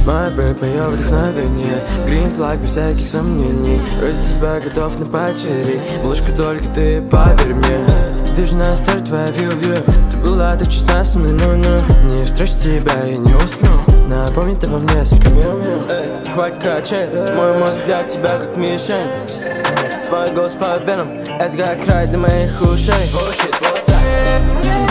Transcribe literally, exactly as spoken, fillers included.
My babe, мое вдохновение. Green flag без всяких сомнений. Ради тебя готов на потери. Малышка, только ты поверь мне. Вижу на старт твоя view-view. Ты была так честна со мной, ну-ну. Не встречу тебя, я не усну. Напомни ты во мне, сука, миу-миу. Хватит качать, мой мозг для тебя как мишень. Твой голос по венам, это как рай для моих ушей. Звучит вот так.